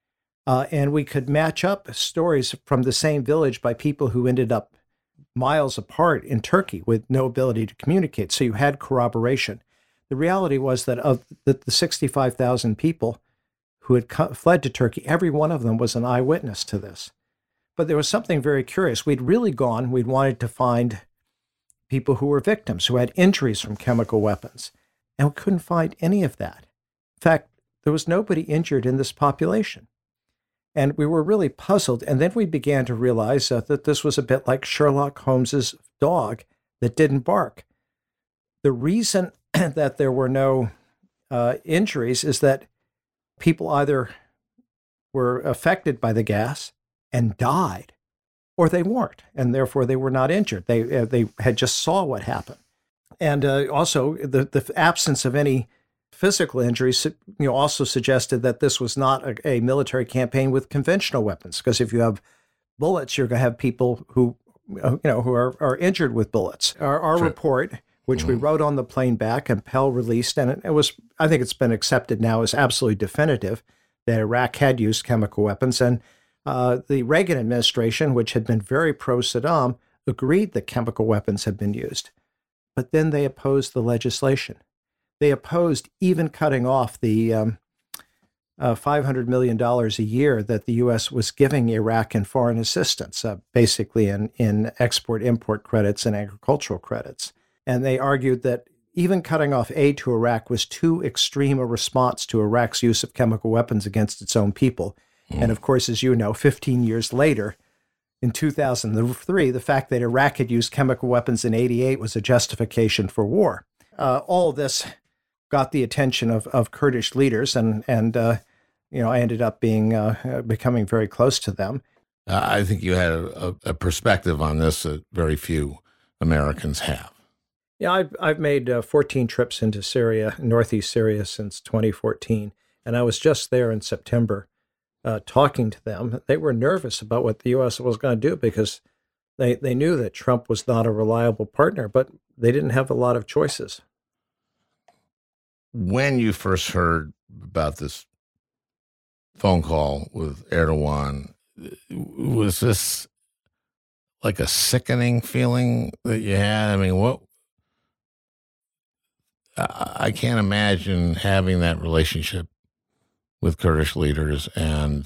Uh, and we could match up stories from the same village by people who ended up miles apart in Turkey with no ability to communicate. So you had corroboration. The reality was that of the, the sixty-five thousand people who had co- fled to Turkey, every one of them was an eyewitness to this. But there was something very curious. We'd really gone, we'd wanted to find people who were victims, who had injuries from chemical weapons, and we couldn't find any of that. In fact, there was nobody injured in this population. And we were really puzzled. And then we began to realize uh, that this was a bit like Sherlock Holmes's dog that didn't bark. The reason that there were no uh, injuries is that people either were affected by the gas and died, or they weren't, and therefore they were not injured. They uh, they had just saw what happened. And uh, also, the, the absence of any physical injuries, you know, also suggested that this was not a, a military campaign with conventional weapons, because if you have bullets, you're going to have people who, you know, who are, are injured with bullets. Our, our sure. report, which mm-hmm. we wrote on the plane back and Pell released, and it, it was, I think it's been accepted now as absolutely definitive that Iraq had used chemical weapons. And uh, the Reagan administration, which had been very pro-Saddam, agreed that chemical weapons had been used. But then they opposed the legislation. They opposed even cutting off the um, uh, five hundred million dollars a year that the U S was giving Iraq in foreign assistance, uh, basically in, in export-import credits and agricultural credits. And they argued that even cutting off aid to Iraq was too extreme a response to Iraq's use of chemical weapons against its own people. Mm. And of course, as you know, fifteen years later, in two thousand three, the fact that Iraq had used chemical weapons in eighty-eight was a justification for war. Uh, all of this got the attention of, of Kurdish leaders, and, and uh, you know, I ended up being uh, becoming very close to them. Uh, I think you had a, a perspective on this that very few Americans have. Yeah, I've, I've made uh, fourteen trips into Syria, northeast Syria, since twenty fourteen, and I was just there in September uh, talking to them. They were nervous about what the U S was going to do because they, they knew that Trump was not a reliable partner, but they didn't have a lot of choices. When you first heard about this phone call with Erdogan, was this like a sickening feeling that you had? I mean, what? I can't imagine having that relationship with Kurdish leaders and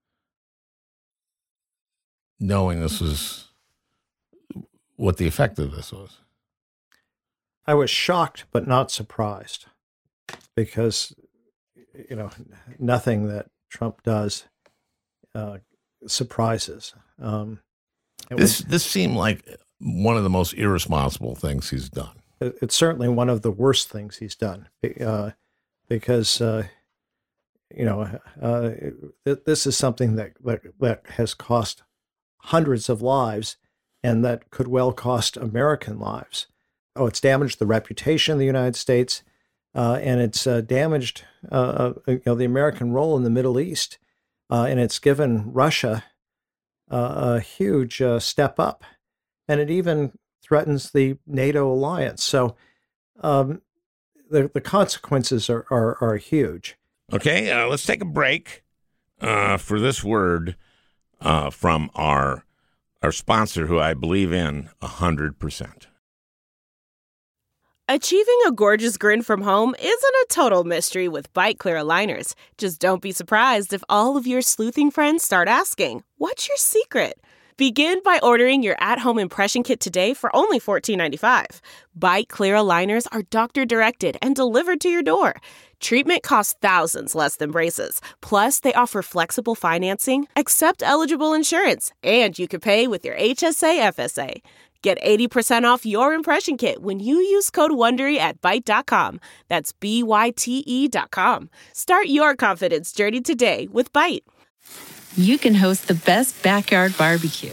knowing this was what the effect of this was. I was shocked, but not surprised, because, you know, nothing that Trump does uh, surprises. Um, this was, this seemed like one of the most irresponsible things he's done. It, it's certainly one of the worst things he's done, uh, because, uh, you know, uh, it, this is something that, that that has cost hundreds of lives, and that could well cost American lives. Oh, it's damaged the reputation of the United States, uh, and it's uh, damaged uh, you know, the American role in the Middle East, uh, and it's given Russia uh, a huge uh, step up, and it even threatens the NATO alliance. So um, the the consequences are are, are huge. Okay, uh, let's take a break uh, for this word uh, from our our sponsor, who I believe in a hundred percent. Achieving a gorgeous grin from home isn't a total mystery with Byte Clear aligners. Just don't be surprised if all of your sleuthing friends start asking, "What's your secret?" Begin by ordering your at-home impression kit today for only fourteen ninety-five. Byte Clear aligners are doctor-directed and delivered to your door. Treatment costs thousands less than braces. Plus, they offer flexible financing, accept eligible insurance, and you can pay with your H S A F S A. Get eighty percent off your impression kit when you use code WONDERY at byte dot com. That's B Y T E dot com. Start your confidence journey today with Byte. You can host the best backyard barbecue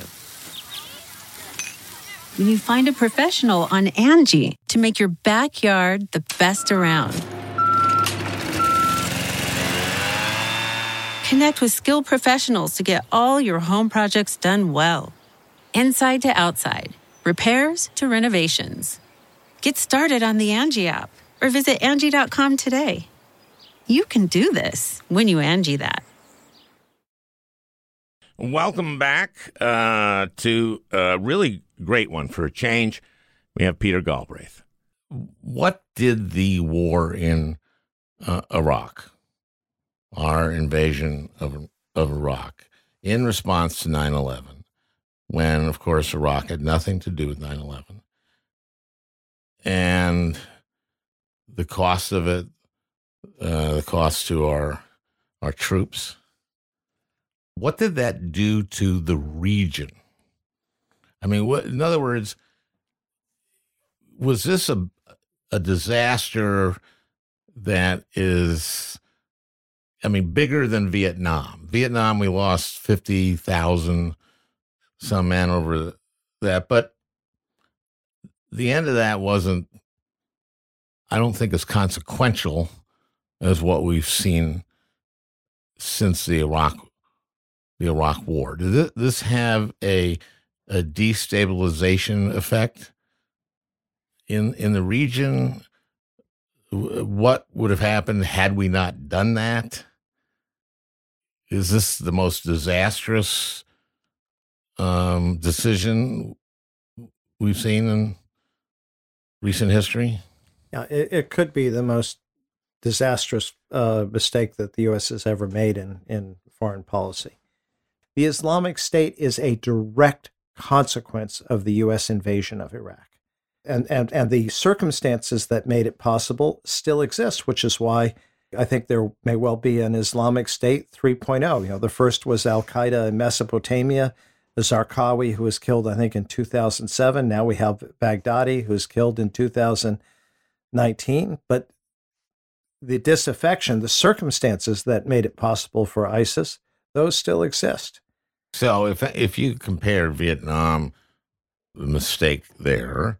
when you find a professional on Angie to make your backyard the best around. Connect with skilled professionals to get all your home projects done well. Inside to outside, repairs to renovations. Get started on the Angie app or visit Angie dot com today. You can do this when you Angie that. Welcome back uh, to a really great one for a change. We have Peter Galbraith. What did the war in uh, Iraq, our invasion of of Iraq, in response to nine eleven, when, of course, Iraq had nothing to do with nine eleven, and the cost of it, uh, the cost to our our troops, what did that do to the region? I mean, what, in other words, was this a a disaster that is, I mean, bigger than Vietnam? Vietnam, we lost fifty thousand some men over that, but the end of that wasn't, I don't think, as consequential as what we've seen since the Iraq the Iraq War. Did this have a a destabilization effect in in the region? What would have happened had we not done that? Is this the most disastrous um, decision we've seen in recent history? Yeah, it, it could be the most disastrous uh, mistake that the U S has ever made in, in foreign policy. The Islamic State is a direct consequence of the U S invasion of Iraq. And, and, and the circumstances that made it possible still exist, which is why I think there may well be an Islamic State three point oh. You know, the first was Al-Qaeda in Mesopotamia, the Zarqawi, who was killed, I think, in two thousand seven. Now we have Baghdadi, who was killed in two thousand nineteen. But the disaffection, the circumstances that made it possible for ISIS, those still exist. So if if you compare Vietnam, the mistake there,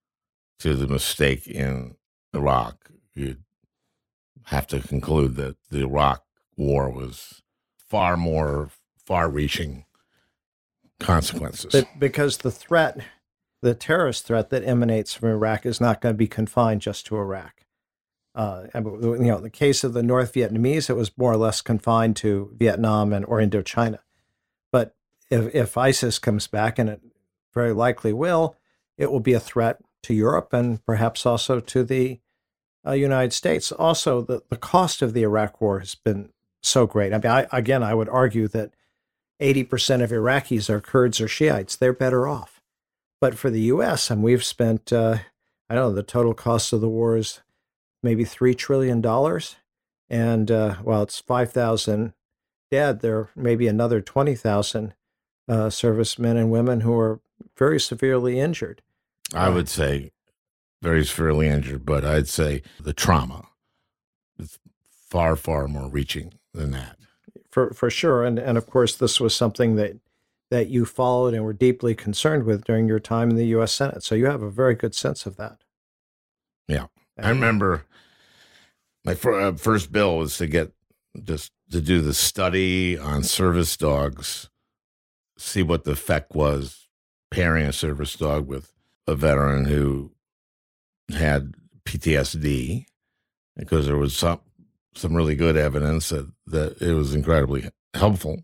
to the mistake in Iraq, you'd have to conclude that the Iraq war was far more far-reaching consequences. But because the threat, the terrorist threat that emanates from Iraq is not going to be confined just to Iraq. Uh, you know, in the case of the North Vietnamese, it was more or less confined to Vietnam and or Indochina. But if, if ISIS comes back, and it very likely will, it will be a threat to Europe and perhaps also to the uh, United States. Also, the, the cost of the Iraq war has been so great. I mean, I, again, I would argue that eighty percent of Iraqis are Kurds or Shiites. They're better off. But for the U S, and we've spent, uh, I don't know, the total cost of the war is maybe three trillion dollars. And uh, while it's five thousand dead, there are maybe another twenty thousand uh, servicemen and women who are very severely injured. I would say very severely injured, but I'd say the trauma is far, far more reaching than that. For for sure. And and of course, this was something that, that you followed and were deeply concerned with during your time in the U S Senate. So you have a very good sense of that. Yeah. I remember my first bill was to get just to do the study on service dogs, see what the effect was pairing a service dog with a veteran who had P T S D, because there was some some really good evidence that, that it was incredibly helpful.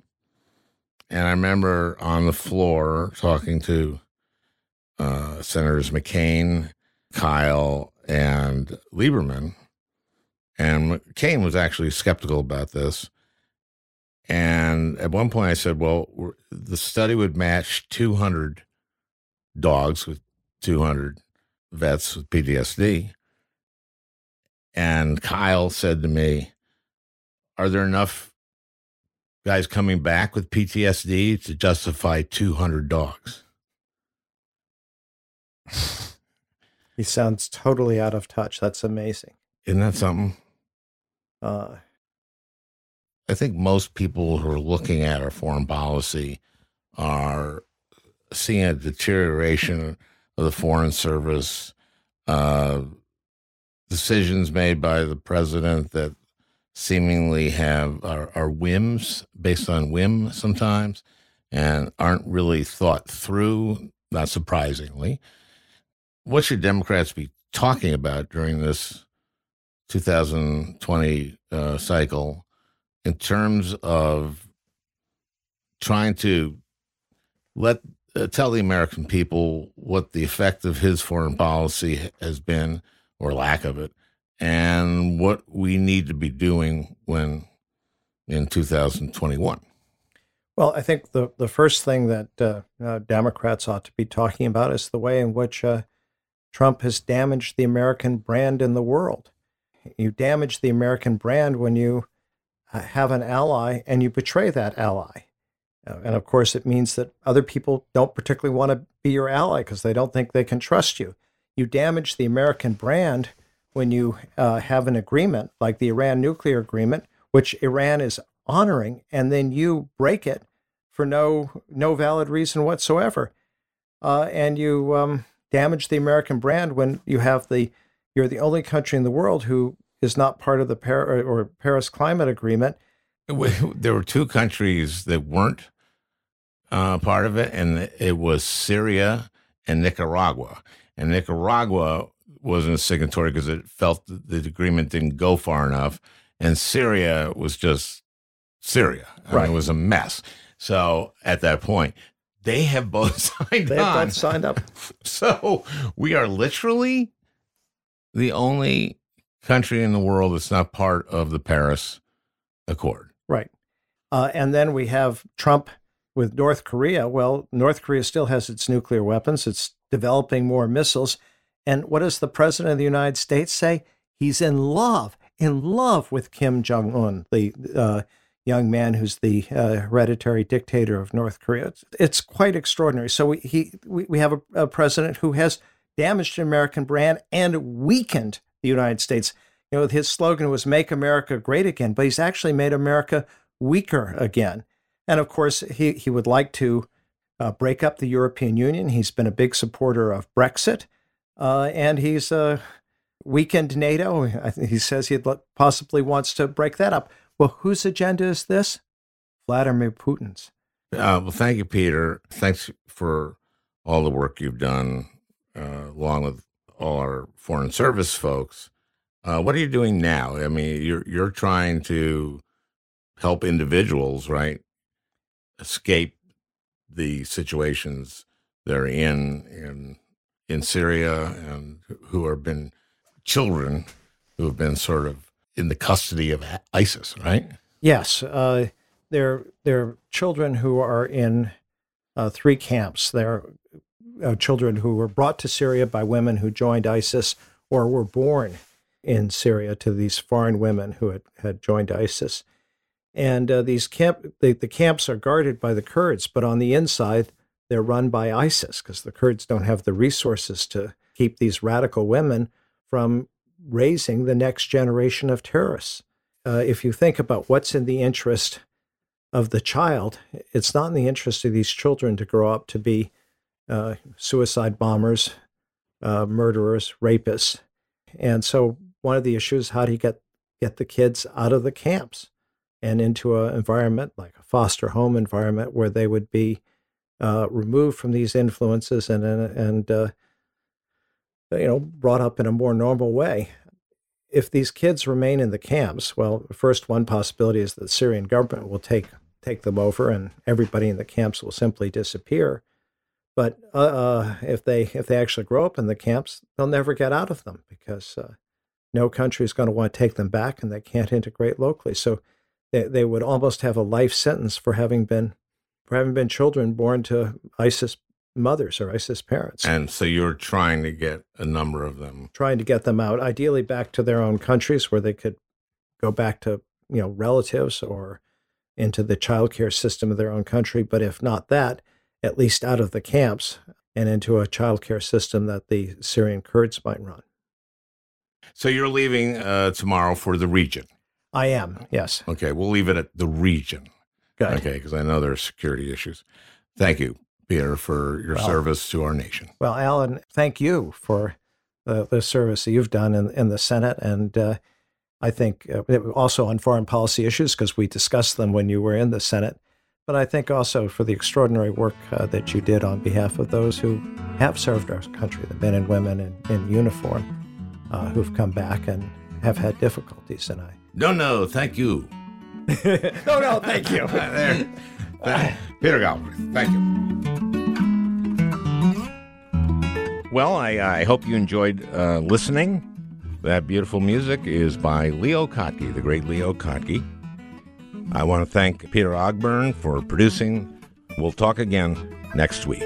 And I remember on the floor talking to uh, Senators McCain, Kyle, and Lieberman, and McCain was actually skeptical about this. And at one point I said, well, we're, the study would match two hundred dogs with two hundred vets with P T S D. And Kyle said to me, are there enough guys coming back with P T S D to justify two hundred dogs? He sounds totally out of touch. That's amazing. Isn't that something? Uh, I think most people who are looking at our foreign policy are seeing a deterioration of the Foreign Service, uh, decisions made by the president that seemingly have are, are whims, based on whim sometimes, and aren't really thought through, not surprisingly. What should Democrats be talking about during this two thousand twenty uh, cycle in terms of trying to let uh, tell the American people what the effect of his foreign policy has been, or lack of it, and what we need to be doing when in two thousand twenty-one? Well, I think the, the first thing that uh, uh, Democrats ought to be talking about is the way in which uh, Trump has damaged the American brand in the world. You damage the American brand when you uh, have an ally and you betray that ally. Uh, and of course, it means that other people don't particularly want to be your ally because they don't think they can trust you. You damage the American brand when you uh, have an agreement like the Iran nuclear agreement, which Iran is honoring, and then you break it for no no valid reason whatsoever. Uh, and you um, damage the American brand when you have the you're the only country in the world who is not part of the Par- or Paris Climate Agreement. There were two countries that weren't uh, part of it, and it was Syria and Nicaragua. And Nicaragua wasn't a signatory because it felt that the agreement didn't go far enough. And Syria was just Syria. I Right. mean, it was a mess. So at that point, they have both signed They've on. both signed up. So we are literally the only country in the world that's not part of the Paris Accord. Right. Uh, and then we have Trump with North Korea. Well, North Korea still has its nuclear weapons. It's developing more missiles. And what does the president of the United States say? He's in love, in love with Kim Jong-un, the uh, young man who's the uh, hereditary dictator of North Korea. It's, it's quite extraordinary. So we, he, we, we have a, a president who has damaged the American brand and weakened the United States. You know, his slogan was "Make America Great Again," but he's actually made America weaker again. And of course, he, he would like to uh, break up the European Union. He's been a big supporter of Brexit, uh, and he's uh, weakened NATO. I think he says he possibly wants to break that up. Well, whose agenda is this? Vladimir Putin's. Uh, well, thank you, Peter. Thanks for all the work you've done, uh, along with all our Foreign Service folks. Uh, what are you doing now? I mean, you're you're trying to help individuals, right, escape the situations they're in in in Syria, and who have been children who have been sort of in the custody of ISIS, right? Yes, uh, they're they're children who are in uh, three camps. They're uh, children who were brought to Syria by women who joined ISIS or were born in Syria to these foreign women who had, had joined ISIS. And uh, these camp the, the camps are guarded by the Kurds, but on the inside, they're run by ISIS because the Kurds don't have the resources to keep these radical women from raising the next generation of terrorists. Uh, if you think about what's in the interest of the child, it's not in the interest of these children to grow up to be uh, suicide bombers, uh, murderers, rapists. And so one of the issues is how do you get, get the kids out of the camps and into an environment like a foster home environment where they would be uh, removed from these influences and, and uh, you know, brought up in a more normal way. If these kids remain in the camps, well, first, one possibility is that the Syrian government will take take them over and everybody in the camps will simply disappear. But uh, uh, if they if they actually grow up in the camps, they'll never get out of them because uh, no country is going to want to take them back and they can't integrate locally. So they, they would almost have a life sentence for having been for having been children born to ISIS mothers or ISIS parents. And so you're trying to get a number of them. Trying to get them out, ideally back to their own countries where they could go back to, you know, relatives or into the child care system of their own country. But if not that, at least out of the camps and into a child care system that the Syrian Kurds might run. So you're leaving uh, tomorrow for the region? I am, yes. Okay, we'll leave it at the region. Good. Okay, because I know there are security issues. Thank you, Peter, for your well, service to our nation. Well, Alan, thank you for the, the service that you've done in, in the Senate. And uh, I think uh, also on foreign policy issues, because we discussed them when you were in the Senate. But I think also for the extraordinary work uh, that you did on behalf of those who have served our country, the men and women in, in uniform uh, who've come back and have had difficulties. And I No, no, thank you. no, no, thank you. there. Thank, Peter Galbraith, thank you. Well, I, I hope you enjoyed uh, listening. That beautiful music is by Leo Kottke, the great Leo Kottke. I want to thank Peter Ogburn for producing. We'll talk again next week.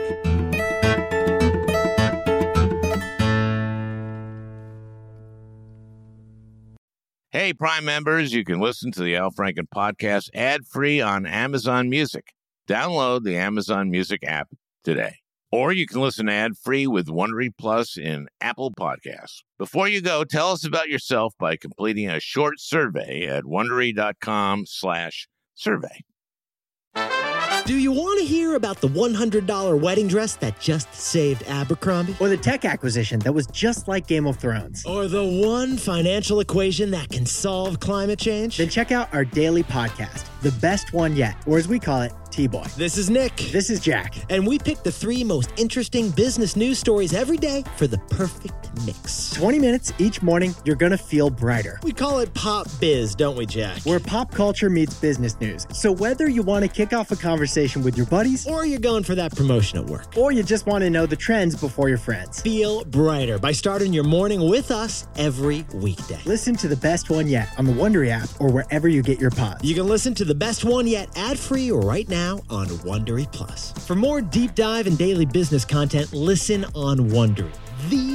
Hey, Prime members, you can listen to the Al Franken podcast ad-free on Amazon Music. Download the Amazon Music app today. Or you can listen ad-free with Wondery Plus in Apple Podcasts. Before you go, tell us about yourself by completing a short survey at Wondery.com slash survey. Do you want to hear about the one hundred dollars wedding dress that just saved Abercrombie? Or the tech acquisition that was just like Game of Thrones? Or the one financial equation that can solve climate change? Then check out our daily podcast, The Best One Yet, or as we call it, T-Boy. This is Nick. This is Jack. And we pick the three most interesting business news stories every day for the perfect mix. twenty minutes each morning, you're going to feel brighter. We call it Pop Biz, don't we, Jack? Where pop culture meets business news. So whether you want to kick off a conversation with your buddies, or you're going for that promotion at work, or you just want to know the trends before your friends, feel brighter by starting your morning with us every weekday. Listen to The Best One Yet on the Wondery app or wherever you get your pods. You can listen to The Best One Yet ad-free right now on Wondery Plus. For more deep dive and daily business content, listen on Wondery, the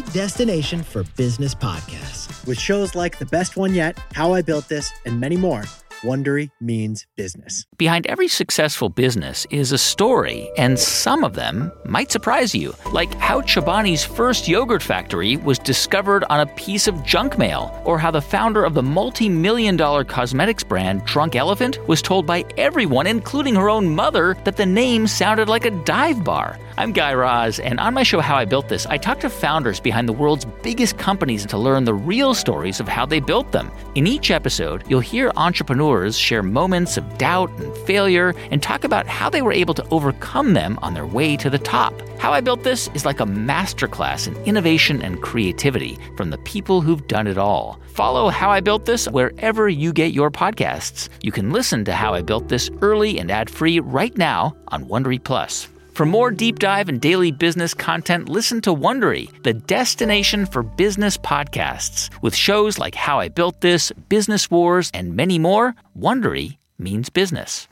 destination for business podcasts. With shows like The Best One Yet, How I Built This, and many more, Wondery means business. Behind every successful business is a story, and some of them might surprise you, like how Chobani's first yogurt factory was discovered on a piece of junk mail, or how the founder of the multi-million dollar cosmetics brand Drunk Elephant was told by everyone, including her own mother, that the name sounded like a dive bar. I'm Guy Raz, and on my show How I Built This, I talk to founders behind the world's biggest companies to learn the real stories of how they built them. In each episode, you'll hear entrepreneurs share moments of doubt and failure and talk about how they were able to overcome them on their way to the top. How I Built This is like a masterclass in innovation and creativity from the people who've done it all. Follow How I Built This wherever you get your podcasts. You can listen to How I Built This early and ad-free right now on Wondery Plus. For more deep dive and daily business content, listen to Wondery, the destination for business podcasts. With shows like How I Built This, Business Wars, and many more, Wondery means business.